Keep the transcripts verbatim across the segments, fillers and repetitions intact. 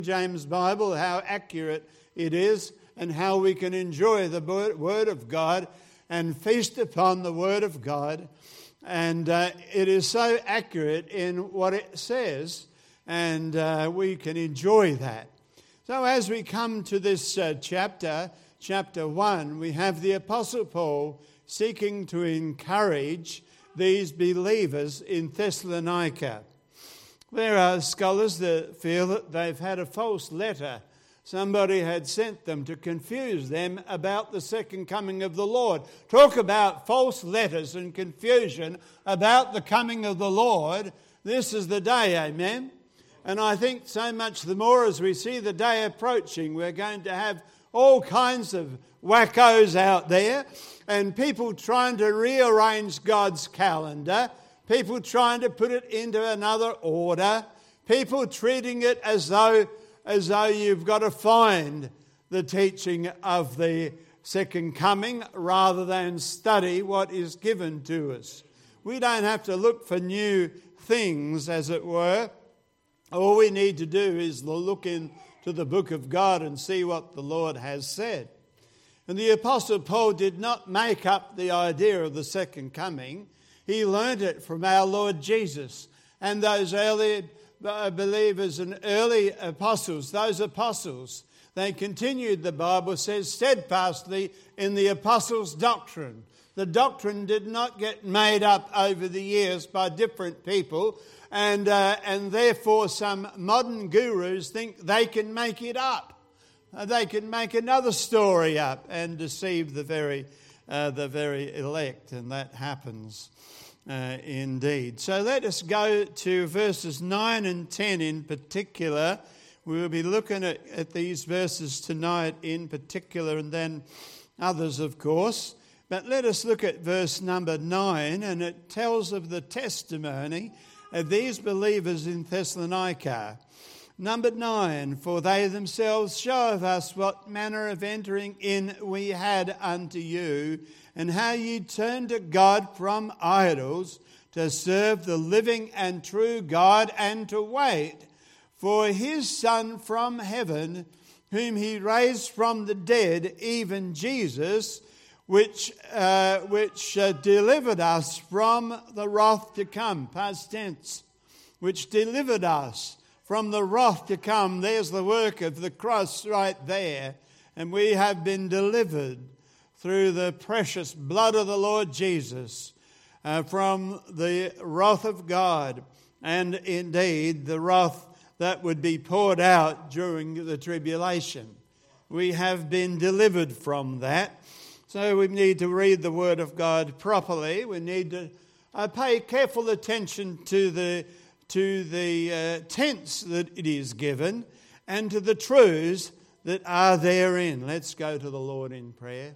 James Bible, how accurate it is and how we can enjoy the Word of God and feast upon the Word of God. And uh, it is so accurate in what it says, and uh, we can enjoy that. So as we come to this uh, chapter, chapter one, we have the Apostle Paul seeking to encourage these believers in Thessalonica. There are scholars that feel that they've had a false letter. Somebody had sent them to confuse them about the second coming of the Lord. Talk about false letters and confusion about the coming of the Lord. This is the day, amen? And I think so much the more as we see the day approaching, we're going to have all kinds of wackos out there and people trying to rearrange God's calendar, people trying to put it into another order, people treating it as though as though you've got to find the teaching of the second coming rather than study what is given to us. We don't have to look for new things, as it were. All we need to do is look into the book of God and see what the Lord has said. And the Apostle Paul did not make up the idea of the second coming. He learned it from our Lord Jesus and those early believers and early apostles. Those apostles, they continued, the Bible says, steadfastly in the apostles' doctrine. The doctrine did not get made up over the years by different people, and uh, and therefore some modern gurus think they can make it up. Uh, they can make another story up and deceive the very uh, the very elect, and that happens. Uh, indeed. So let us go to verses nine and ten in particular. We'll be looking at, at these verses tonight in particular, and then others, of course. But let us look at verse number nine, and it tells of the testimony of these believers in Thessalonica. Number nine, for they themselves show of us what manner of entering in we had unto you, and how ye turned to God from idols to serve the living and true God, and to wait for his Son from heaven, whom he raised from the dead, even Jesus, which uh, which uh, delivered us from the wrath to come. Past tense. Which delivered us from the wrath to come. There's the work of the cross right there. And we have been delivered through the precious blood of the Lord Jesus uh, from the wrath of God, and indeed the wrath that would be poured out during the tribulation. We have been delivered from that. So we need to read the Word of God properly. We need to uh, pay careful attention to the to the uh, tense that it is given and to the truths that are therein. Let's go to the Lord in prayer.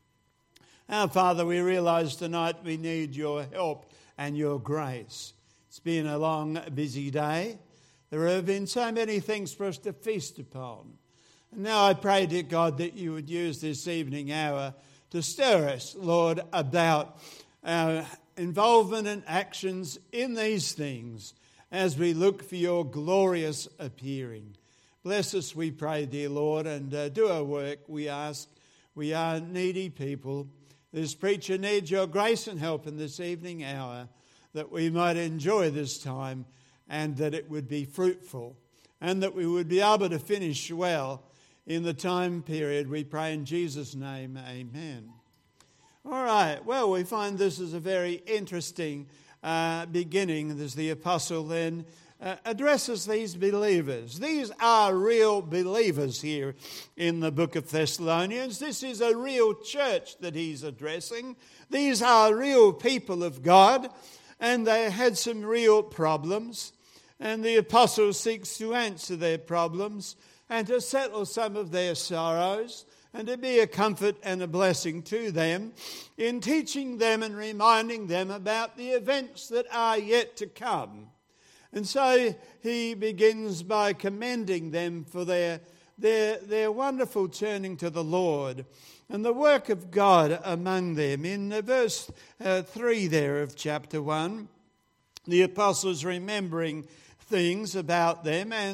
Our Father, we realise tonight we need your help and your grace. It's been a long, busy day. There have been so many things for us to feast upon. And now I pray, dear God, that you would use this evening hour to stir us, Lord, about our involvement and actions in these things as we look for your glorious appearing. Bless us, we pray, dear Lord, and uh, do our work, we ask. We are needy people. This preacher needs your grace and help in this evening hour, that we might enjoy this time and that it would be fruitful, and that we would be able to finish well in the time period. We pray in Jesus' name, amen. All right, well, we find this is a very interesting uh, beginning as the apostle then uh, addresses these believers. These are real believers here in the book of Thessalonians. This is a real church that he's addressing. These are real people of God, and they had some real problems, and the apostle seeks to answer their problems and to settle some of their sorrows, and to be a comfort and a blessing to them in teaching them and reminding them about the events that are yet to come. And so he begins by commending them for their, their, their wonderful turning to the Lord and the work of God among them. In verse uh, three there of chapter one, the apostles remembering things about them, and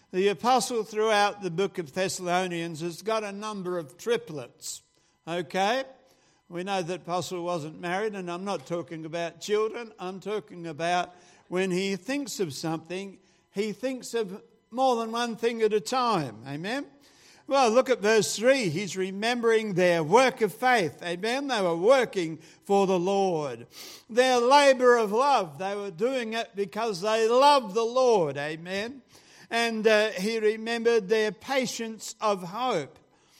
The apostle throughout the book of Thessalonians has got a number of triplets, okay? We know that apostle wasn't married, and I'm not talking about children. I'm talking about when he thinks of something, he thinks of more than one thing at a time, amen? Well, look at verse three. He's remembering their work of faith. Amen. They were working for the Lord. Their labour of love. They were doing it because they loved the Lord. Amen. And uh, he remembered their patience of hope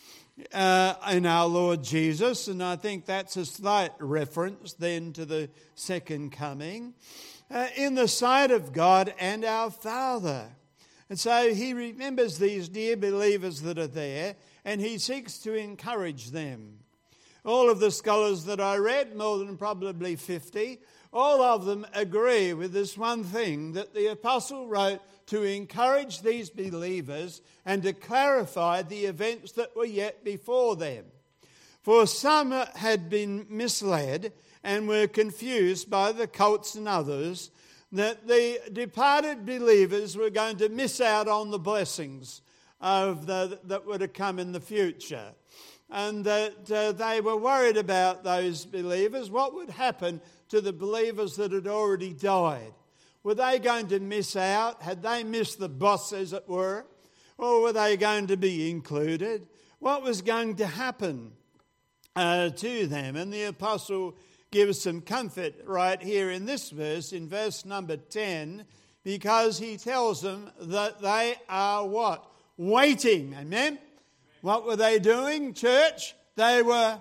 uh, in our Lord Jesus. And I think that's a slight reference then to the second coming. Uh, in the sight of God and our Father. And so he remembers these dear believers that are there, and he seeks to encourage them. All of the scholars that I read, more than probably fifty, all of them agree with this one thing, that the apostle wrote to encourage these believers and to clarify the events that were yet before them. For some had been misled and were confused by the cults and others, that the departed believers were going to miss out on the blessings of the, that were to come in the future. And that uh, they were worried about those believers. What would happen to the believers that had already died? Were they going to miss out? Had they missed the bus, as it were? Or were they going to be included? What was going to happen uh, to them? And the apostle gives some comfort right here in this verse, in verse number ten, because he tells them that they are what? Waiting. Amen? What were they doing, church? They were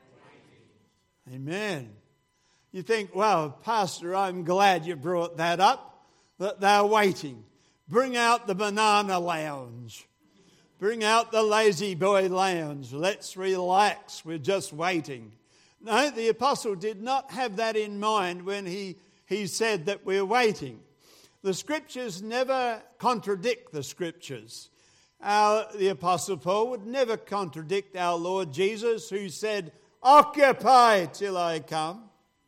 waiting. Amen. You think, well, Pastor, I'm glad you brought that up, that they're waiting. Bring out the banana lounge. Bring out the lazy boy lounge. Let's relax. We're just waiting. No, the apostle did not have that in mind when he, he said that we're waiting. The scriptures never contradict the scriptures. Our, the apostle Paul would never contradict our Lord Jesus, who said, occupy till I come.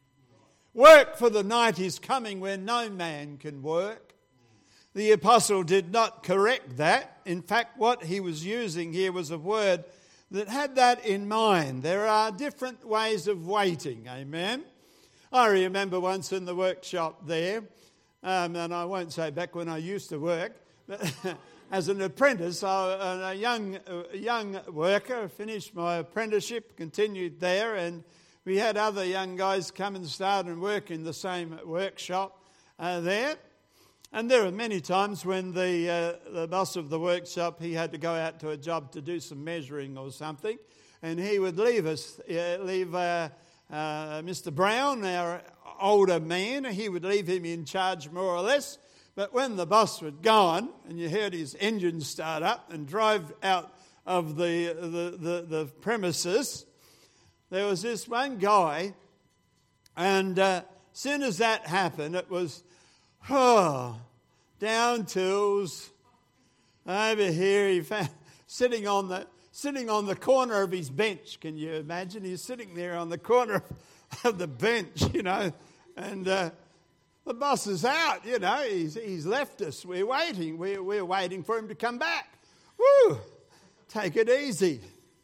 Work, for the night is coming when no man can work. The apostle did not correct that. In fact, what he was using here was a word that had that in mind. There are different ways of waiting, amen? I remember once in the workshop there, um, and I won't say back when I used to work, but as an apprentice, I, a young, a young worker, finished my apprenticeship, continued there, and we had other young guys come and start and work in the same workshop uh, there. And there were many times when the uh, the boss of the workshop, he had to go out to a job to do some measuring or something, and he would leave us, uh, leave uh, uh, Mister Brown, our older man, he would leave him in charge more or less. But when the boss was gone, and you heard his engine start up and drive out of the the, the, the premises, there was this one guy, and uh, as soon as that happened, it was, oh, down tools. Over here, he found sitting on the sitting on the corner of his bench. Can you imagine? He's sitting there on the corner of the bench, you know, and uh, the boss is out. You know, he's he's left us. We're waiting. We're we're waiting for him to come back. Woo! Take it easy.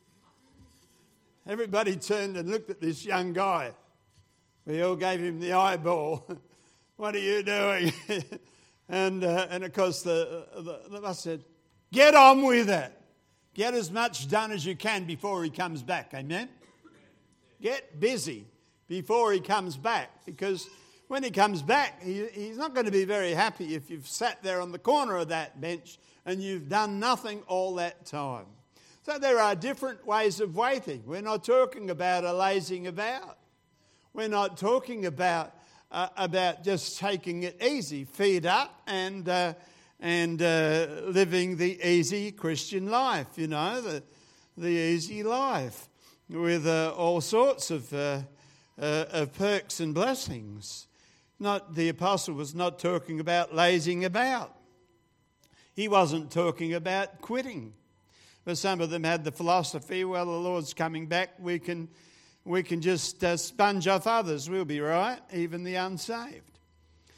Everybody turned and looked at this young guy. We all gave him the eyeball. What are you doing? and uh, and of course the, the the boss said, get on with it. Get as much done as you can before he comes back. Amen? Get busy before he comes back, because when he comes back, he, he's not going to be very happy if you've sat there on the corner of that bench and you've done nothing all that time. So there are different ways of waiting. We're not talking about a lazing about. We're not talking about uh, about just taking it easy, feet up, and uh, and uh, living the easy Christian life. You know, the the easy life with uh, all sorts of uh, uh, of perks and blessings. Not the apostle was not talking about lazing about. He wasn't talking about quitting. But some of them had the philosophy, well, the Lord's coming back, we can we can just uh, sponge off others, we'll be right, even the unsaved.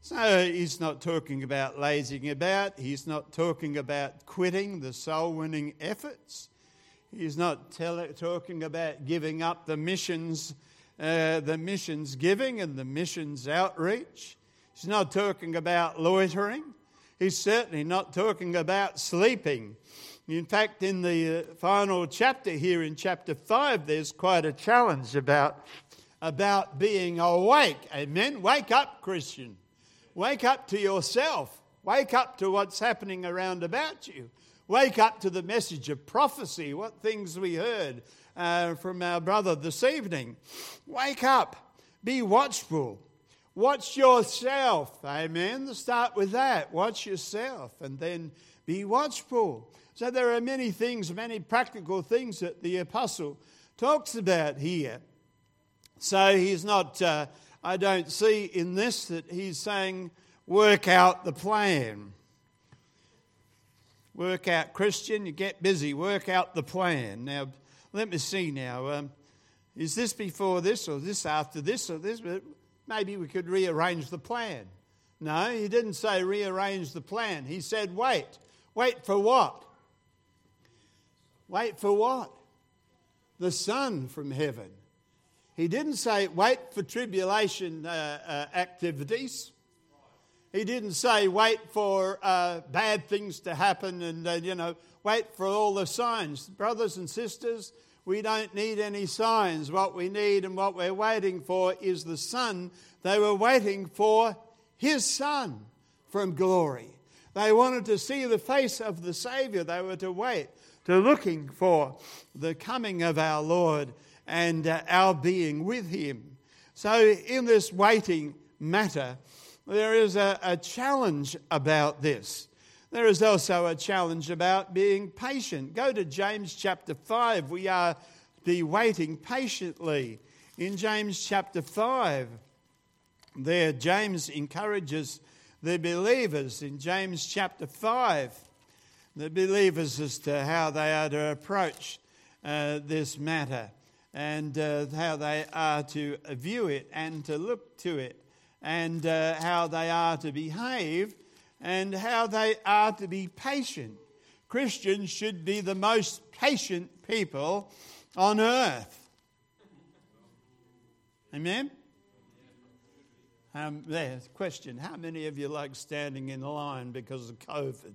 So he's not talking about lazing about. He's not talking about quitting the soul-winning efforts. He's not tell- talking about giving up the missions, uh, the missions giving and the missions outreach. He's not talking about loitering. He's certainly not talking about sleeping. In fact, in the final chapter here, in chapter five, there's quite a challenge about, about being awake. Amen? Wake up, Christian. Wake up to yourself. Wake up to what's happening around about you. Wake up to the message of prophecy, what things we heard uh, from our brother this evening. Wake up. Be watchful. Watch yourself. Amen. Let's start with that. Watch yourself and then be watchful. So there are many things, many practical things that the apostle talks about here. So he's not... Uh, I don't see in this that he's saying, work out the plan. Work out, Christian, you get busy, work out the plan. Now, let me see now. Um, is this before this or this after this or this? Maybe we could rearrange the plan. No, he didn't say rearrange the plan. He said wait. Wait for what? Wait for what? The Son from heaven. He didn't say wait for tribulation uh, uh, activities. He didn't say wait for uh, bad things to happen and, uh, you know, wait for all the signs. Brothers and sisters, we don't need any signs. What we need and what we're waiting for is the Son. They were waiting for His Son from glory. They wanted to see the face of the Saviour. They were to wait, to looking for the coming of our Lord and uh, our being with Him. So in this waiting matter, there is a, a challenge about this. There is also a challenge about being patient. Go to James chapter five. We are to be waiting patiently. In James chapter five, there James encourages the believers in James chapter five, the believers as to how they are to approach uh, this matter. And uh, how they are to view it and to look to it, and uh, how they are to behave, and how they are to be patient. Christians should be the most patient people on earth. Amen? Um, there's a question. How many of you like standing in line because of COVID?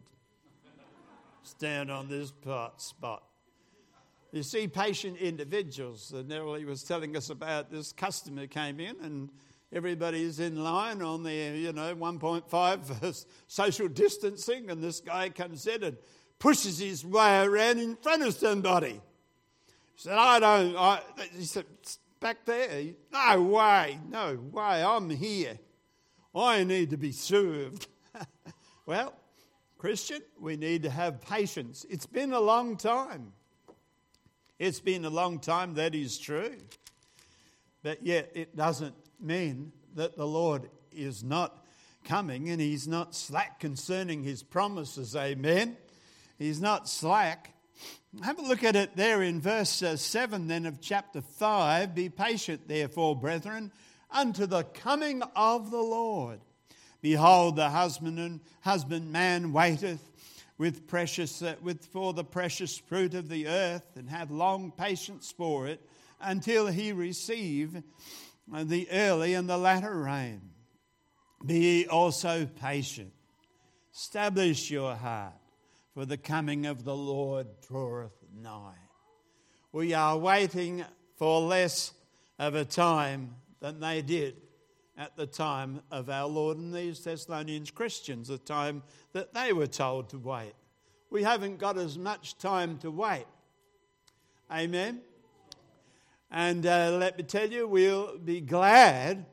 Stand on this spot. You see patient individuals. And Nerily was telling us about this customer came in and everybody's in line on their, you know, one point five for social distancing, and this guy comes in and pushes his way around in front of somebody. He said, I don't, I, he said, back there, no way, no way, I'm here. I need to be served. Well, Christian, we need to have patience. It's been a long time. It's been a long time, that is true. But yet it doesn't mean that the Lord is not coming and He's not slack concerning His promises. Amen. He's not slack. Have a look at it there in verse uh, seven then of chapter five. Be patient, therefore, brethren, unto the coming of the Lord. Behold, the husbandman, husbandman waiteth with precious, uh, with for the precious fruit of the earth, and have long patience for it, until he receive uh, the early and the latter rain. Be ye also patient. Establish your heart, for the coming of the Lord draweth nigh. We are waiting for less of a time than they did at the time of our Lord and these Thessalonians Christians, the time that they were told to wait. We haven't got as much time to wait. Amen? And uh, let me tell you, we'll be glad,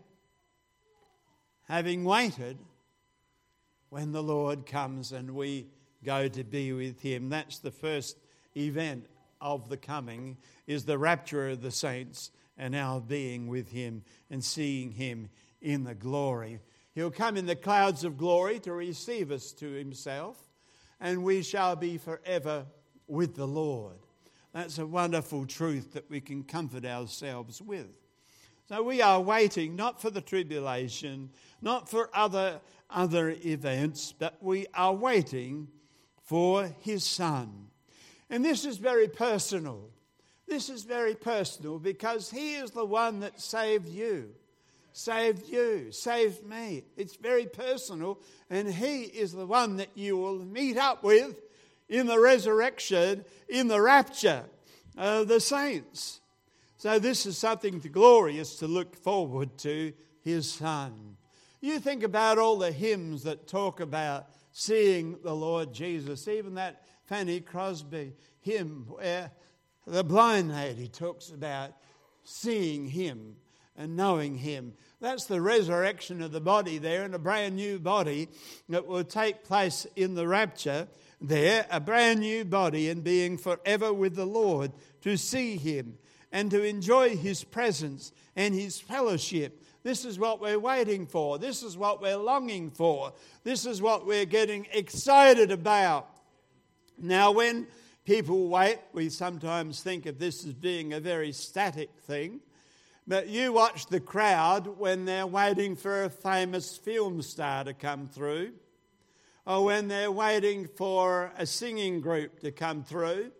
having waited, when the Lord comes and we go to be with Him. That's the first event of the coming, is the rapture of the saints and our being with Him and seeing Him in the glory. He'll come in the clouds of glory to receive us to Himself, and we shall be forever with the Lord. That's a wonderful truth that we can comfort ourselves with. So we are waiting not for the tribulation, not for other, other events, but we are waiting for his Son. And this is very personal. This is very personal because he is the one that saved you, saved you, saved me. It's very personal, and he is the one that you will meet up with in the resurrection, in the rapture of the saints. So this is something glorious to look forward to, his Son. You think about all the hymns that talk about seeing the Lord Jesus, even that Fanny Crosby hymn where the blind lady talks about seeing him and knowing him. That's the resurrection of the body there, and a brand new body that will take place in the rapture there, a brand new body, and being forever with the Lord, to see him and to enjoy his presence and his fellowship. This is what we're waiting for. This is what we're longing for. This is what we're getting excited about. Now, when people wait, we sometimes think of this as being a very static thing. But you watch the crowd when they're waiting for a famous film star to come through, or when they're waiting for a singing group to come through,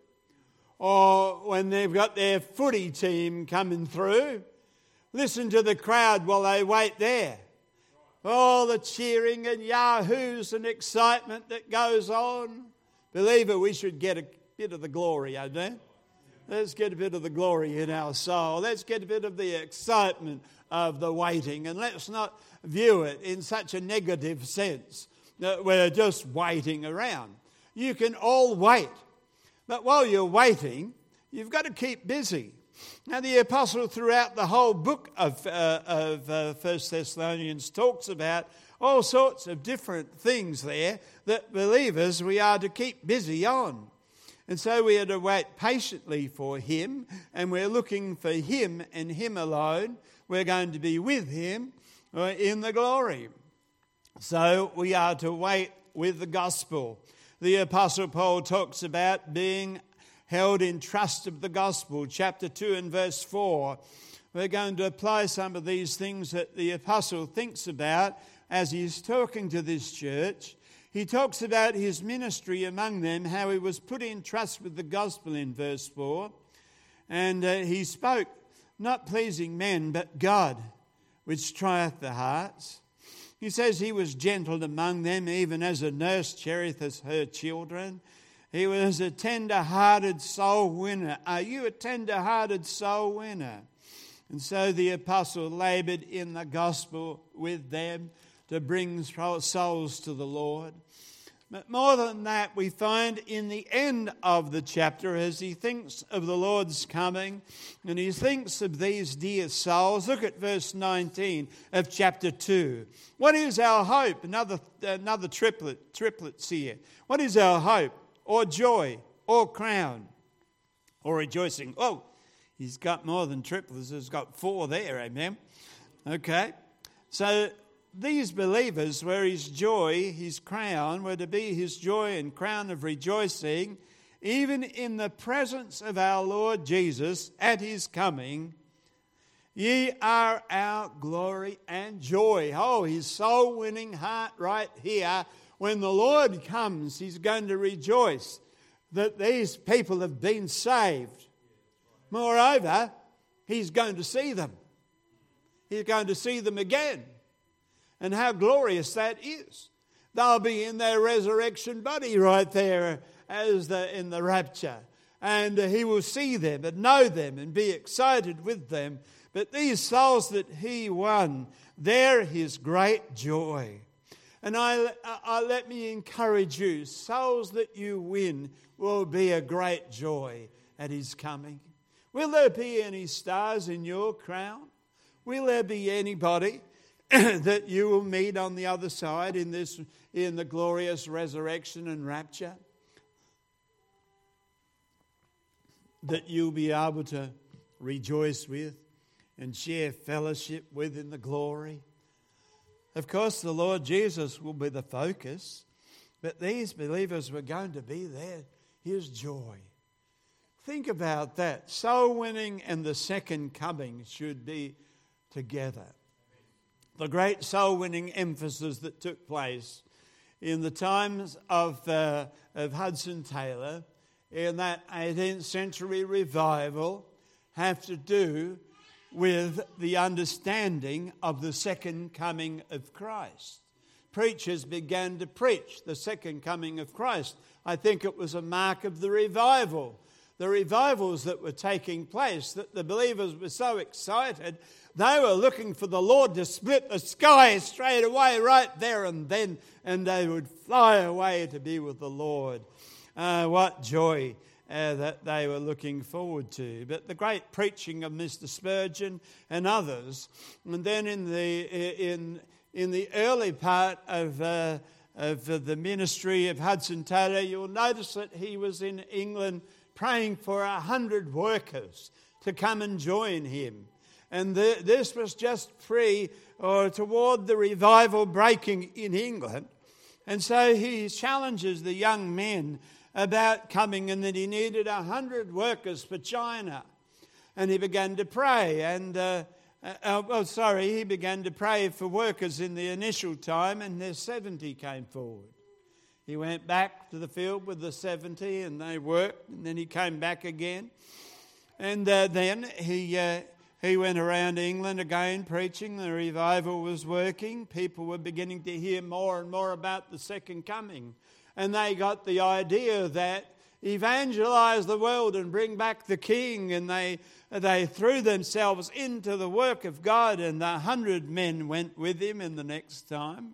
or when they've got their footy team coming through. Listen to the crowd while they wait there. All the cheering and yahoos and excitement that goes on. Believer, we should get a bit of the glory, amen? Let's get a bit of the glory in our soul. Let's get a bit of the excitement of the waiting. And let's not view it in such a negative sense that we're just waiting around. You can all wait. But while you're waiting, you've got to keep busy. Now, the apostle throughout the whole book of, uh, of uh, First Thessalonians talks about all sorts of different things there that believers we are to keep busy on. And so we are to wait patiently for him, and we're looking for him and him alone. We're going to be with him in the glory. So we are to wait with the gospel. The Apostle Paul talks about being held in trust of the gospel, chapter two and verse four. We're going to apply some of these things that the apostle thinks about as he's talking to this church. He talks about his ministry among them, how he was put in trust with the gospel in verse four. And uh, he spoke, not pleasing men, but God, which trieth the hearts. He says he was gentle among them, even as a nurse cherisheth her children. He was a tender-hearted soul winner. Are you a tender-hearted soul winner? And so the apostle laboured in the gospel with them to bring souls to the Lord. But more than that, we find in the end of the chapter, as he thinks of the Lord's coming, and he thinks of these dear souls. Look at verse nineteen of chapter two. What is our hope? Another, another triplet, triplets here. What is our hope, or joy, or crown, or rejoicing? Oh, he's got more than triplets. He's got four there, amen? Okay, so these believers were his joy, his crown, were to be his joy and crown of rejoicing, even in the presence of our Lord Jesus at his coming. Ye are our glory and joy. Oh, his soul-winning heart right here. When the Lord comes, he's going to rejoice that these people have been saved. Moreover, he's going to see them. He's going to see them again. And how glorious that is. They'll be in their resurrection body right there as the, in the rapture. And uh, he will see them and know them and be excited with them. But these souls that he won, they're his great joy. And I, I, let me encourage you, souls that you win will be a great joy at his coming. Will there be any stars in your crown? Will there be anybody that you will meet on the other side in this, in the glorious resurrection and rapture? That you'll be able to rejoice with and share fellowship with in the glory. Of course, the Lord Jesus will be the focus, but these believers were going to be there, his joy. Think about that. Soul winning and the second coming should be together. The great soul-winning emphasis that took place in the times of, uh, of Hudson Taylor in that eighteenth century revival have to do with the understanding of the second coming of Christ. Preachers began to preach the second coming of Christ. I think it was a mark of the revival. The revivals that were taking place, that the believers were so excited, they were looking for the Lord to split the sky straight away, right there and then, and they would fly away to be with the Lord. Uh, what joy uh, that they were looking forward to. But the great preaching of Mister Spurgeon and others, and then in the in in the early part of uh, of the ministry of Hudson Taylor, you'll notice that he was in England praying for a hundred workers to come and join him. And the, this was just pre or toward the revival breaking in England. And so he challenges the young men about coming, and that he needed a hundred workers for China. And he began to pray. And, uh, uh, well, sorry, he began to pray for workers in the initial time, and their seventy came forward. He went back to the field with the seventy, and they worked, and then he came back again. And uh, then he uh, he went around England again preaching. The revival was working. People were beginning to hear more and more about the second coming. And they got the idea that evangelize the world and bring back the King. And they they threw themselves into the work of God, and the hundred men went with him in the next time.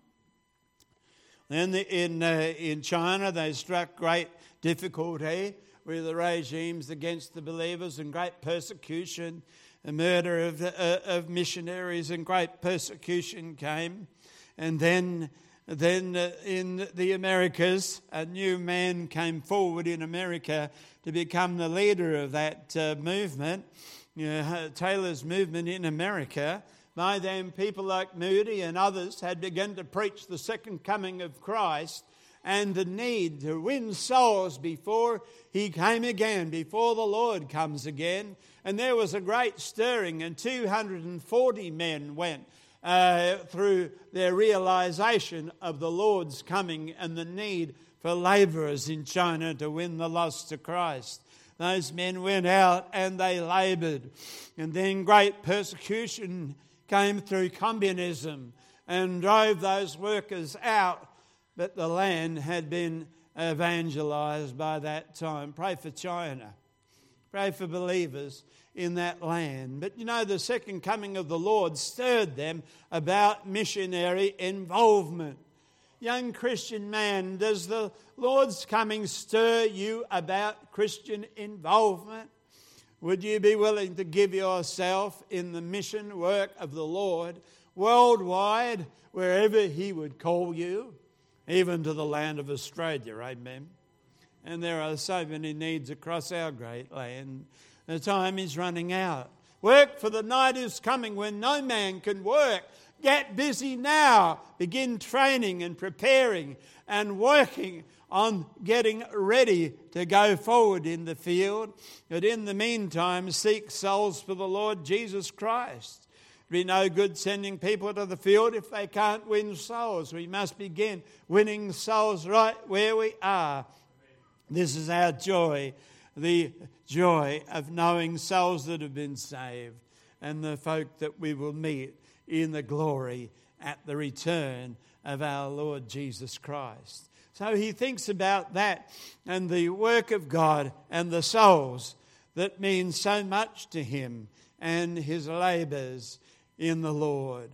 Then in uh, in China, they struck great difficulty with the regimes against the believers, and great persecution, the murder of uh, of missionaries, and great persecution came. And then then uh, in the Americas, a new man came forward in America to become the leader of that uh, movement, you know, Taylor's movement in America. By then, people like Moody and others had begun to preach the second coming of Christ and the need to win souls before he came again, before the Lord comes again. And there was a great stirring, and two hundred forty men went uh, through their realization of the Lord's coming and the need for laborers in China to win the lost to Christ. Those men went out and they labored. And then great persecution came through communism and drove those workers out, but the land had been evangelized by that time. Pray for China. Pray for believers in that land. But you know, the second coming of the Lord stirred them about missionary involvement. Young Christian man, does the Lord's coming stir you about Christian involvement? Would you be willing to give yourself in the mission work of the Lord worldwide, wherever he would call you, even to the land of Australia, amen? And there are so many needs across our great land. The time is running out. Work, for the night is coming when no man can work. Get busy now. Begin training and preparing and working on getting ready to go forward in the field. But in the meantime, seek souls for the Lord Jesus Christ. It'd be no good sending people to the field if they can't win souls. We must begin winning souls right where we are. This is our joy, the joy of knowing souls that have been saved and the folk that we will meet in the glory at the return of our Lord Jesus Christ. So he thinks about that and the work of God and the souls that mean so much to him and his labours in the Lord.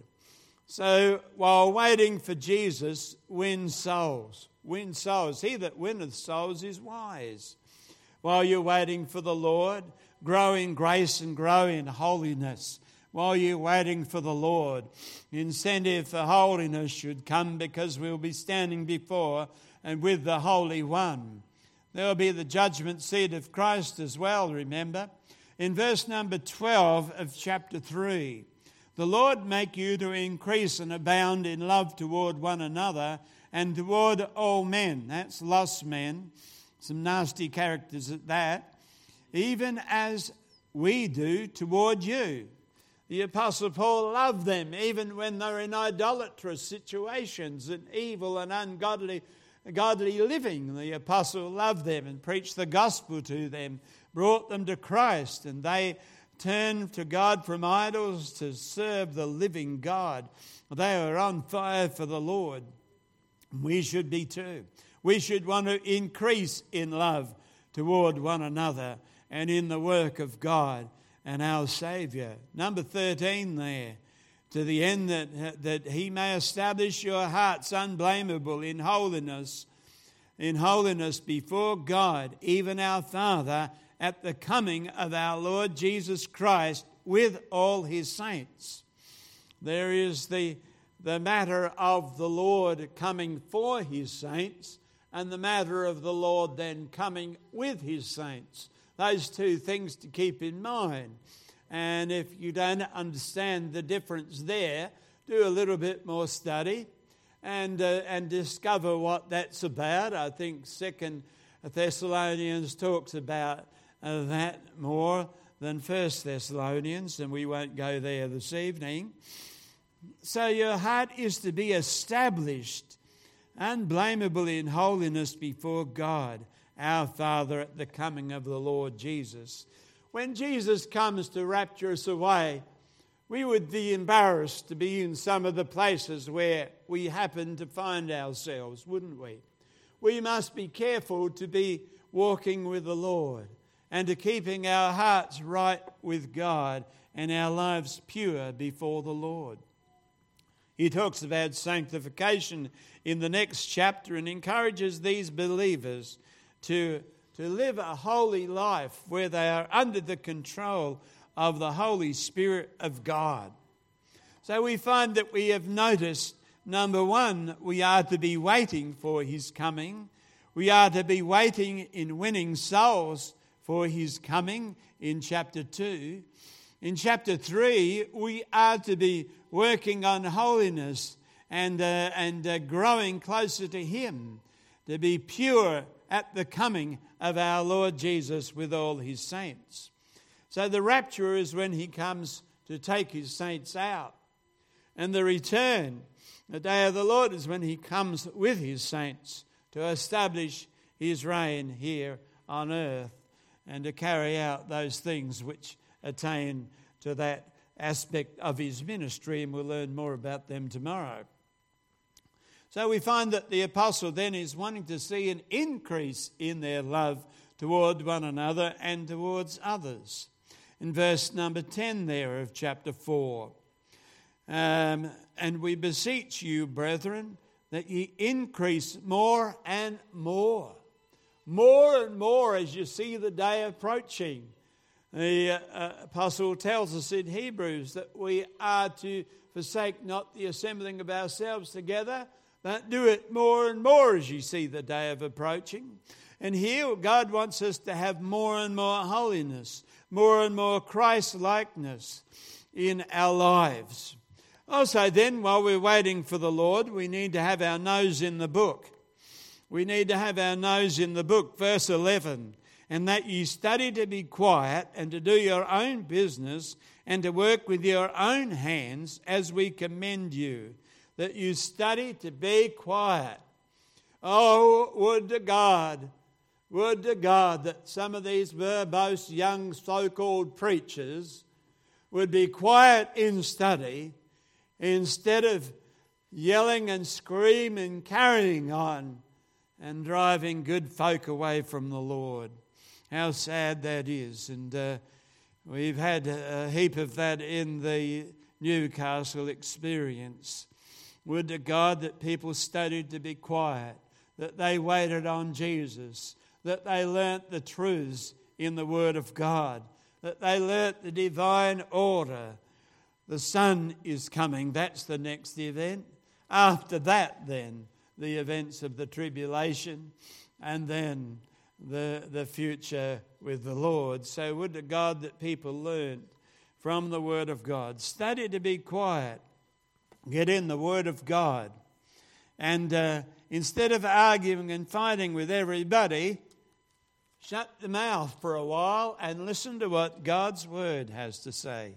So while waiting for Jesus, win souls. Win souls. He that winneth souls is wise. While you're waiting for the Lord, grow in grace and grow in holiness. While you're waiting for the Lord, the incentive for holiness should come, because we'll be standing before and with the Holy One. There will be the judgment seat of Christ as well, remember. In verse number twelve of chapter three, the Lord make you to increase and abound in love toward one another and toward all men. That's lost men. Some nasty characters at that. Even as we do toward you. The Apostle Paul loved them even when they were in idolatrous situations and evil and ungodly godly living. The Apostle loved them and preached the gospel to them, brought them to Christ, and they turned to God from idols to serve the living God. They were on fire for the Lord. We should be too. We should want to increase in love toward one another and in the work of God and our Saviour. Number thirteen there, to the end that, that he may establish your hearts unblameable in holiness, in holiness before God, even our Father, at the coming of our Lord Jesus Christ with all his saints. There is the, the matter of the Lord coming for his saints and the matter of the Lord then coming with his saints. Those two things to keep in mind. And if you don't understand the difference there, do a little bit more study and uh, and discover what that's about. I think Second Thessalonians talks about uh, that more than First Thessalonians, and we won't go there this evening. So your heart is to be established, unblameable in holiness before God, our Father, at the coming of the Lord Jesus. When Jesus comes to rapture us away, we would be embarrassed to be in some of the places where we happen to find ourselves, wouldn't we? We must be careful to be walking with the Lord and to keeping our hearts right with God and our lives pure before the Lord. He talks about sanctification in the next chapter and encourages these believers to, to live a holy life where they are under the control of the Holy Spirit of God. So we find that we have noticed, number one, we are to be waiting for his coming. We are to be waiting in winning souls for his coming in chapter two. In chapter three, we are to be working on holiness and, uh, and uh, growing closer to him, to be pure at the coming of our Lord Jesus with all his saints. So the rapture is when he comes to take his saints out. And the return, the day of the Lord, is when he comes with his saints to establish his reign here on earth and to carry out those things which attain to that aspect of his ministry, and we'll learn more about them tomorrow. So we find that the apostle then is wanting to see an increase in their love toward one another and towards others. In verse number ten there of chapter four, um, and we beseech you, brethren, that ye increase more and more. More and more as you see the day approaching. The uh, apostle tells us in Hebrews that we are to forsake not the assembling of ourselves together, but do it more and more as you see the day of approaching. And here God wants us to have more and more holiness, more and more Christ-likeness in our lives. Also then, while we're waiting for the Lord, we need to have our nose in the book. We need to have our nose in the book. Verse eleven, and that ye study to be quiet and to do your own business and to work with your own hands as we commend you. That you study to be quiet. Oh, would to God, would to God that some of these verbose young so-called preachers would be quiet in study instead of yelling and screaming, carrying on and driving good folk away from the Lord. How sad that is. And uh, we've had a heap of that in the Newcastle experience. Would to God that people studied to be quiet, that they waited on Jesus, that they learnt the truths in the Word of God, that they learnt the divine order. The Son is coming. That's the next event. After that, then, the events of the tribulation, and then the, the future with the Lord. So would to God that people learn from the Word of God. Study to be quiet. Get in the Word of God. And uh, instead of arguing and fighting with everybody, shut the mouth for a while and listen to what God's Word has to say.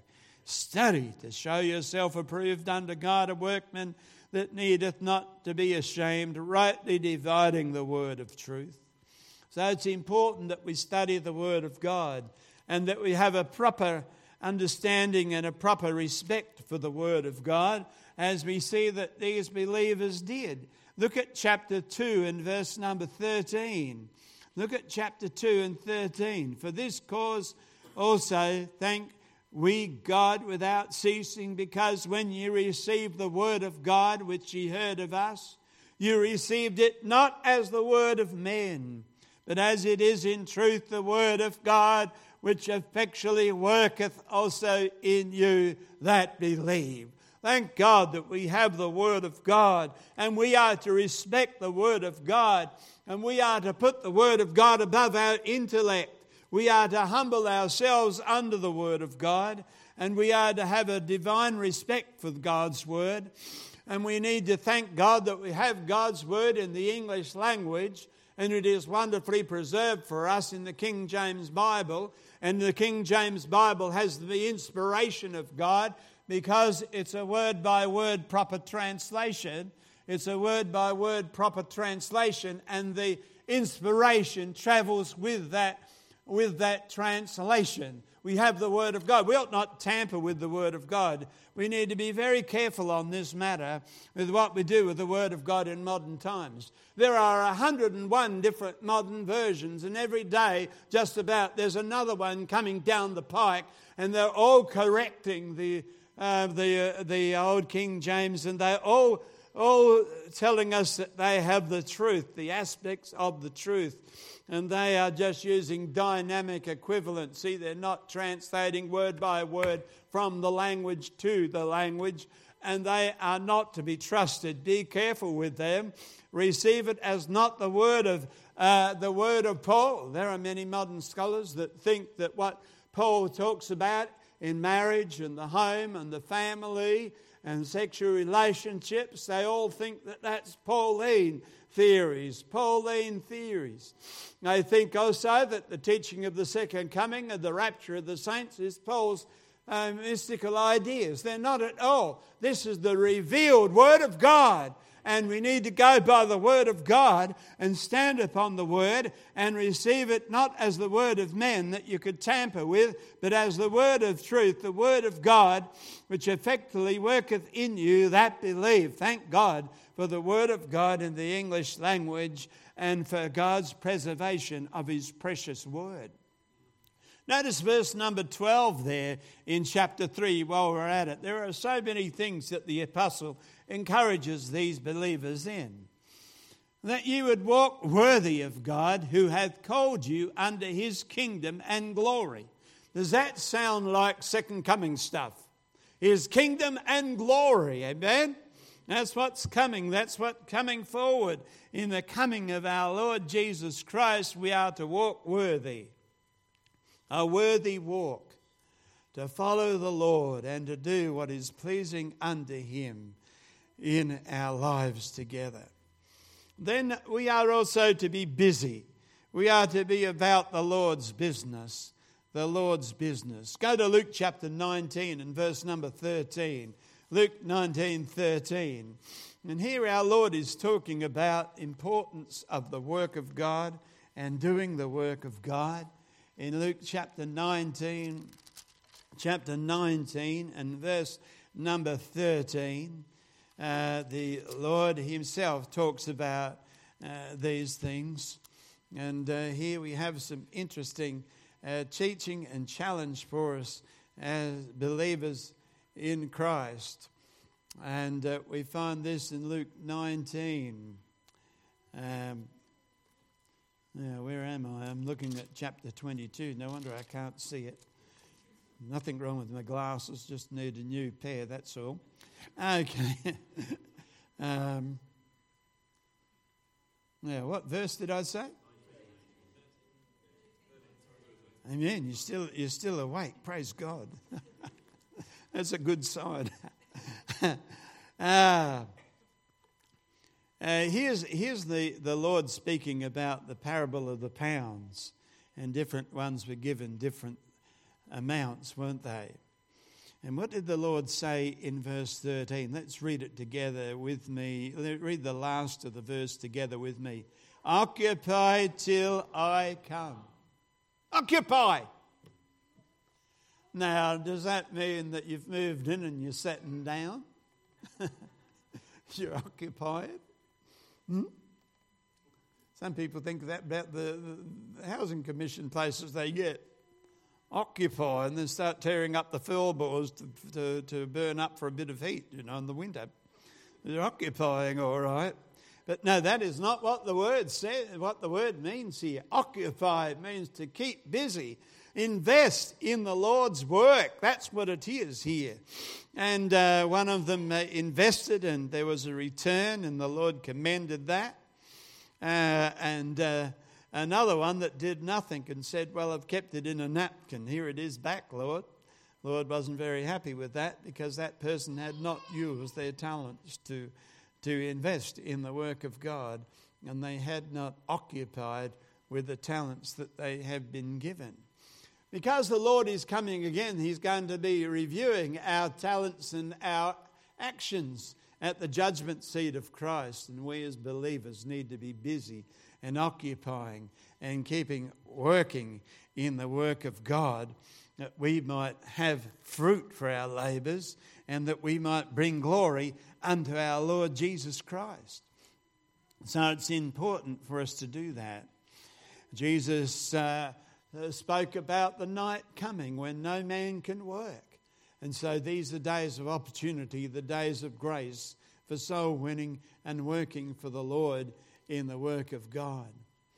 Study to show yourself approved unto God, a workman that needeth not to be ashamed, rightly dividing the word of truth. So it's important that we study the word of God and that we have a proper understanding and a proper respect for the word of God, as we see that these believers did. Look at chapter two and verse number thirteen. Look at chapter two and thirteen. For this cause also thank we God without ceasing, because when ye received the word of God which ye heard of us, you received it not as the word of men, but as it is in truth the word of God, which effectually worketh also in you that believe. Thank God that we have the word of God, and we are to respect the word of God, and we are to put the word of God above our intellect. We are to humble ourselves under the word of God, and we are to have a divine respect for God's word. And we need to thank God that we have God's word in the English language, and it is wonderfully preserved for us in the King James Bible. And the King James Bible has the inspiration of God because it's a word-by-word proper translation. It's a word-by-word proper translation, and the inspiration travels with that with that translation. We have the word of God. We ought not tamper with the word of God. We need to be very careful on this matter with what we do with the word of God in modern times. There are one hundred and one different modern versions, and every day just about there's another one coming down the pike, and they're all correcting the uh, the uh, the old King James, and they're all all telling us that they have the truth, the aspects of the truth. And they are just using dynamic equivalency. They're not translating word by word from the language to the language. And they are not to be trusted. Be careful with them. Receive it as not the word of uh, the word of Paul. There are many modern scholars that think that what Paul talks about in marriage and the home and the family and sexual relationships, they all think that that's Pauline theories, Pauline theories. I think also that the teaching of the second coming and the rapture of the saints is Paul's uh, mystical ideas. They're not at all. This is the revealed word of God, and we need to go by the word of God and stand upon the word and receive it not as the word of men that you could tamper with, but as the word of truth, the word of God, which effectually worketh in you that believe. Thank God for the word of God in the English language and for God's preservation of his precious word. Notice verse number twelve there in chapter three while we're at it. There are so many things that the apostle encourages these believers in. That you would walk worthy of God who hath called you unto his kingdom and glory. Does that sound like second coming stuff? His kingdom and glory, amen? That's what's coming. That's what's coming forward. In the coming of our Lord Jesus Christ, we are to walk worthy. A worthy walk. To follow the Lord and to do what is pleasing unto him in our lives together. Then we are also to be busy. We are to be about the Lord's business. The Lord's business. Go to Luke chapter nineteen and verse number thirteen. Luke nineteen thirteen. And here our Lord is talking about importance of the work of God and doing the work of God. In Luke chapter nineteen, chapter nineteen and verse number thirteen, uh, the Lord himself talks about uh, these things. And uh, here we have some interesting uh, teaching and challenge for us as believers in Christ. And uh, we find this in Luke nineteen. Um, yeah, where am I? I'm looking at chapter twenty-two. No wonder I can't see it. Nothing wrong with my glasses, just need a new pair, that's all. Okay. um, yeah, what verse did I say? Amen. You're still, you're still awake. Praise God. That's a good sign. uh, uh, here's here's the, the Lord speaking about the parable of the pounds. And different ones were given different amounts, weren't they? And what did the Lord say in verse thirteen? Let's read it together with me. Let's read the last of the verse together with me. Occupy till I come. Occupy. Now, does that mean that you've moved in and you're sitting down? You're occupied? Hmm? Some people think that about the, the housing commission places they get. Occupy and then start tearing up the floorboards to, to, to burn up for a bit of heat, you know, in the winter. They're occupying, all right. But no, that is not what the word says, what the word means here. Occupy means to keep busy. Invest in the Lord's work. That's what it is here. And uh, one of them uh, invested and there was a return and the Lord commended that. Uh, and uh, another one that did nothing and said, well, I've kept it in a napkin. Here it is back, Lord. Lord wasn't very happy with that because that person had not used their talents to, to invest in the work of God, and they had not occupied with the talents that they have been given. Because the Lord is coming again, he's going to be reviewing our talents and our actions at the judgment seat of Christ, and we as believers need to be busy and occupying and keeping working in the work of God, that we might have fruit for our labours and that we might bring glory unto our Lord Jesus Christ. So it's important for us to do that. Jesus uh, spoke about the night coming when no man can work. And so these are days of opportunity, the days of grace for soul winning and working for the Lord in the work of God.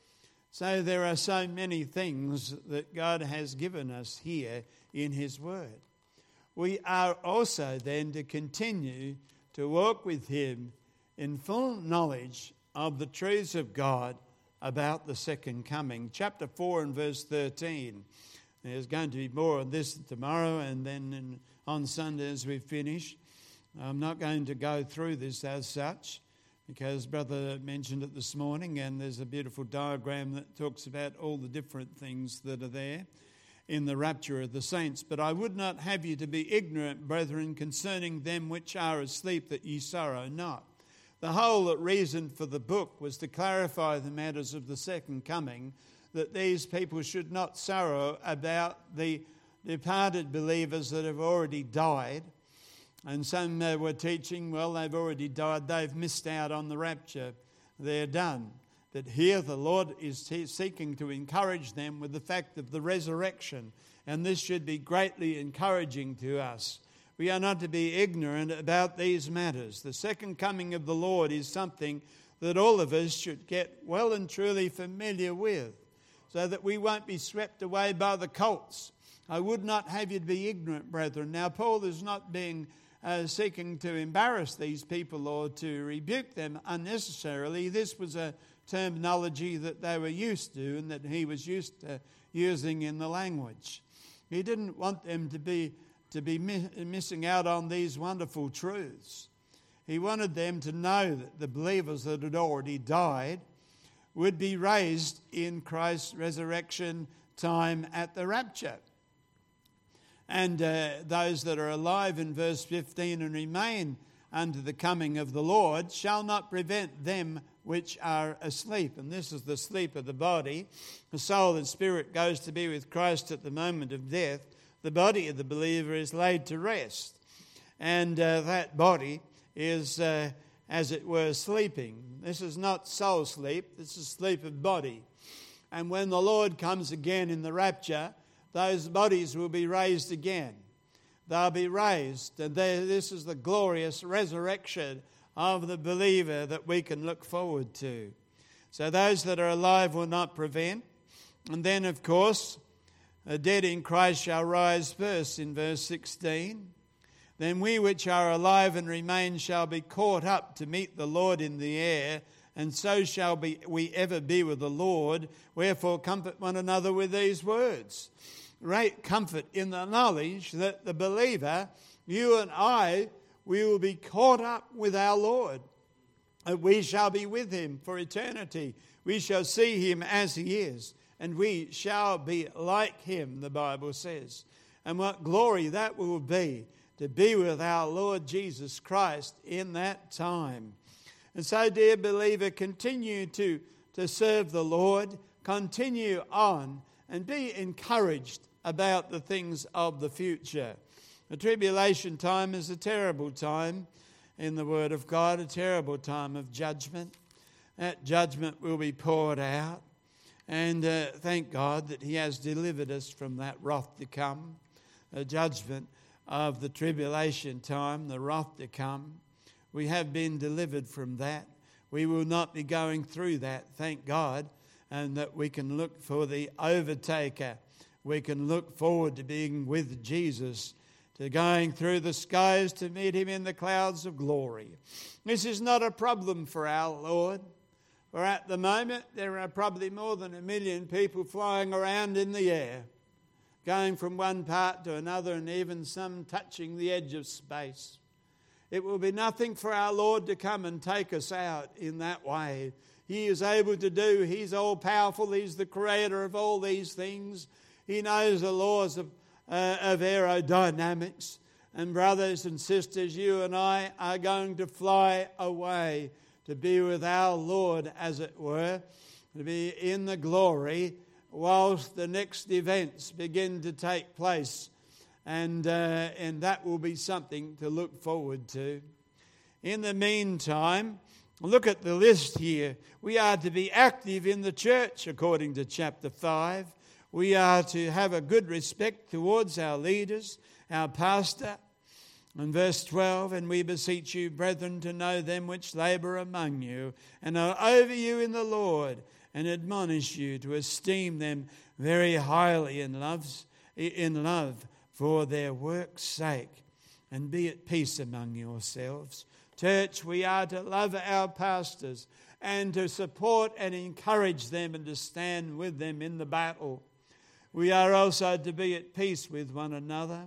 So there are so many things that God has given us here in his word. We are also then to continue to walk with him in full knowledge of the truths of God about the second coming. Chapter four and verse thirteen. There's going to be more on this tomorrow and then in, on Sunday as we finish. I'm not going to go through this as such because Brother mentioned it this morning, and there's a beautiful diagram that talks about all the different things that are there in the rapture of the saints. But I would not have you to be ignorant, brethren, concerning them which are asleep, that ye sorrow not. The whole reason for the book was to clarify the matters of the second coming, that these people should not sorrow about the departed believers that have already died. And some uh, were teaching, well, they've already died, they've missed out on the rapture, they're done. But here the Lord is te- seeking to encourage them with the fact of the resurrection, and this should be greatly encouraging to us. We are not to be ignorant about these matters. The second coming of the Lord is something that all of us should get well and truly familiar with, so that we won't be swept away by the cults. I would not have you to be ignorant, brethren. Now, Paul is not being uh, seeking to embarrass these people or to rebuke them unnecessarily. This was a terminology that they were used to and that he was used to using in the language. He didn't want them to be to be mi- missing out on these wonderful truths. He wanted them to know that the believers that had already died would be raised in Christ's resurrection time at the rapture. And uh, those that are alive in verse fifteen and remain unto the coming of the Lord shall not prevent them which are asleep. And this is the sleep of the body. The soul and spirit goes to be with Christ at the moment of death. The body of the believer is laid to rest. And uh, that body is, uh, as it were, sleeping. This is not soul sleep. This is sleep of body. And when the Lord comes again in the rapture, those bodies will be raised again. They'll be raised. And they, this is the glorious resurrection of the believer that we can look forward to. So those that are alive will not prevent. And then, of course, the dead in Christ shall rise first in verse sixteen. Then we which are alive and remain shall be caught up to meet the Lord in the air, and so shall be, we ever be with the Lord. Wherefore comfort one another with these words. Great comfort in the knowledge that the believer, you and I, we will be caught up with our Lord. And we shall be with him for eternity. We shall see him as he is, and we shall be like him, the Bible says. and what glory that will be to be with our Lord Jesus Christ in that time. And so, dear believer, continue to, to serve the Lord, continue on, and be encouraged about the things of the future. The tribulation time is a terrible time in the Word of God, a terrible time of judgment. That judgment will be poured out. And uh, thank God that He has delivered us from that wrath to come, the judgment of the tribulation time, the wrath to come. We have been delivered from that. We will not be going through that, thank God, and that we can look for the overtaker. We can look forward to being with Jesus, to going through the skies to meet Him in the clouds of glory. This is not a problem for our Lord. For at the moment, there are probably more than a million people flying around in the air, going from one part to another, and even some touching the edge of space. It will be nothing for our Lord to come and take us out in that way. He is able to do. He's all-powerful. He's the creator of all these things. He knows the laws of, uh, of aerodynamics. And brothers and sisters, you and I are going to fly away to be with our Lord, as it were, to be in the glory whilst the next events begin to take place. And, uh, and that will be something to look forward to. In the meantime, look at the list here. We are to be active in the church, according to chapter five. We are to have a good respect towards our leaders, our pastor. In verse twelve, and we beseech you, brethren, to know them which labour among you, and are over you in the Lord, and admonish you to esteem them very highly in, loves, in love for their work's sake, and be at peace among yourselves. Church, we are to love our pastors and to support and encourage them and to stand with them in the battle. We are also to be at peace with one another.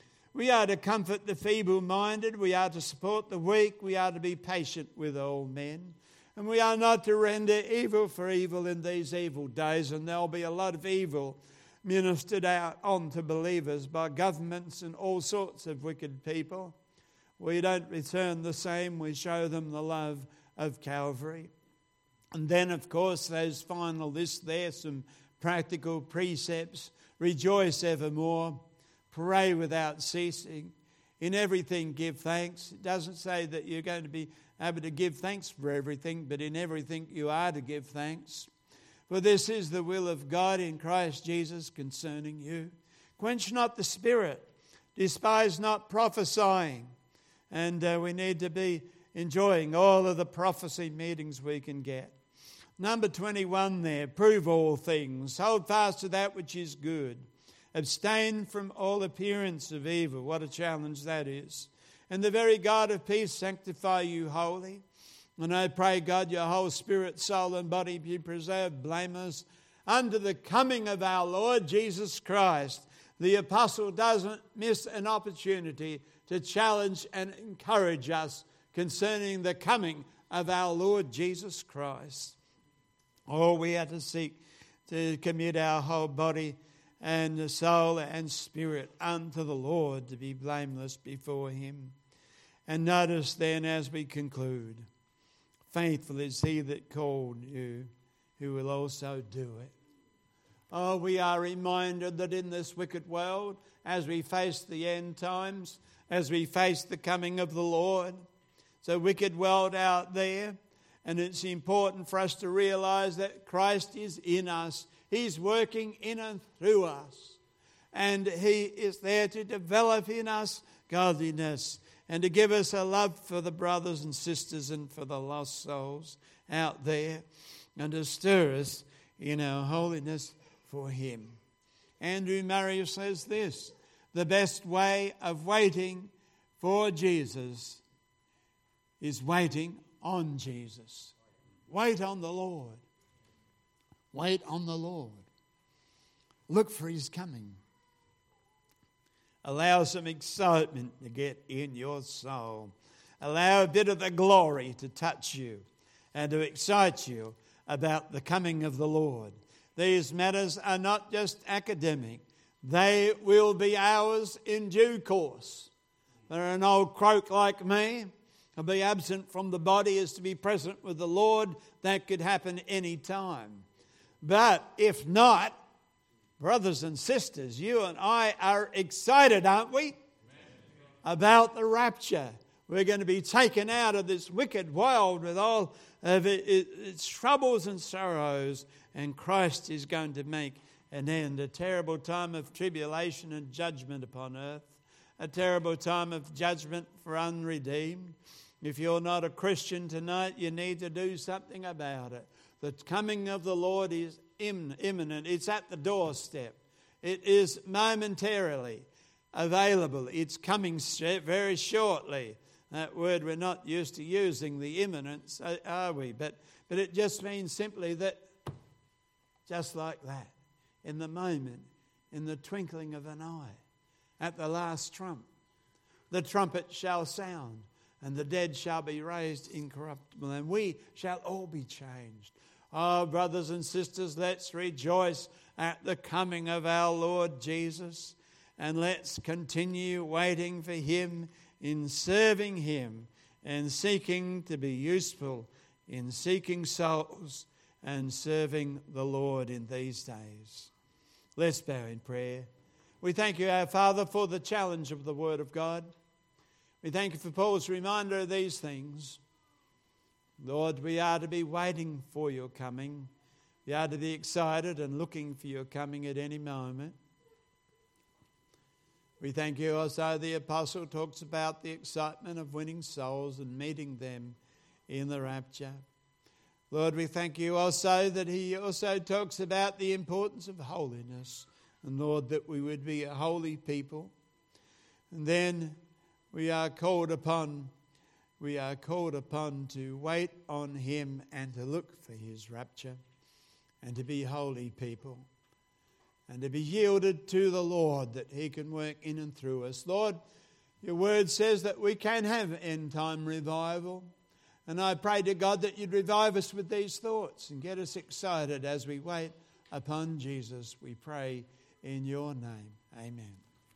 We are to comfort the feeble-minded. We are to support the weak. We are to be patient with all men. And we are not to render evil for evil in these evil days. And there will be a lot of evil ministered out onto believers by governments and all sorts of wicked people. We don't return the same. We show them the love of Calvary. And then, of course, those final lists there, some practical precepts. Rejoice evermore. Pray without ceasing. In everything give thanks. It doesn't say that you're going to be able to give thanks for everything, but in everything you are to give thanks. For this is the will of God in Christ Jesus concerning you. Quench not the spirit. Despise not prophesying. And uh, we need to be enjoying all of the prophecy meetings we can get. Number twenty-one there, prove all things. Hold fast to that which is good. Abstain from all appearance of evil. What a challenge that is. And the very God of peace sanctify you wholly. And I pray, God, your whole spirit, soul, and body be preserved blameless unto the coming of our Lord Jesus Christ. The apostle doesn't miss an opportunity to challenge and encourage us concerning the coming of our Lord Jesus Christ. Oh, we are to seek to commit our whole body and the soul and spirit unto the Lord, to be blameless before Him. And notice then, as we conclude, faithful is He that called you, who will also do it. Oh, we are reminded that in this wicked world, as we face the end times, as we face the coming of the Lord, it's a wicked world out there, and it's important for us to realize that Christ is in us. He's working in and through us, and He is there to develop in us godliness and to give us a love for the brothers and sisters and for the lost souls out there, and to stir us in our holiness for Him. Andrew Murray says this: the best way of waiting for Jesus is waiting on Jesus. Wait on the Lord. Wait on the Lord. Look for His coming. Allow some excitement to get in your soul. Allow a bit of the glory to touch you and to excite you about the coming of the Lord. These matters are not just academic. They will be ours in due course. But an old croak like me, to be absent from the body is to be present with the Lord. That could happen any time. But if not, brothers and sisters, you and I are excited, aren't we? Amen. About the rapture. We're going to be taken out of this wicked world with all of its troubles and sorrows, and Christ is going to make an end. A terrible time of tribulation and judgment upon earth. A terrible time of judgment for unredeemed. If you're not a Christian tonight, you need to do something about it. The coming of the Lord is imminent. It's at the doorstep. It is momentarily available. It's coming very shortly. That word we're not used to using, the imminence, are we? But, but it just means simply that, just like that, in the moment, in the twinkling of an eye, at the last trump, the trumpet shall sound, and the dead shall be raised incorruptible, and we shall all be changed. Oh, brothers and sisters, let's rejoice at the coming of our Lord Jesus, and let's continue waiting for him, in serving him, and seeking to be useful in seeking souls and serving the Lord in these days. Let's bow in prayer. We thank you, our Father, for the challenge of the Word of God. We thank you for Paul's reminder of these things. Lord, we are to be waiting for your coming. We are to be excited and looking for your coming at any moment. We thank you also, the apostle talks about the excitement of winning souls and meeting them in the rapture. Lord, we thank you also that he also talks about the importance of holiness. And Lord, that we would be a holy people. And then we are called upon, we are called upon to wait on him and to look for his rapture and to be holy people and to be yielded to the Lord that he can work in and through us. Lord, your word says that we can have end time revival. And I pray to God that you'd revive us with these thoughts and get us excited as we wait upon Jesus. We pray in your name. Amen.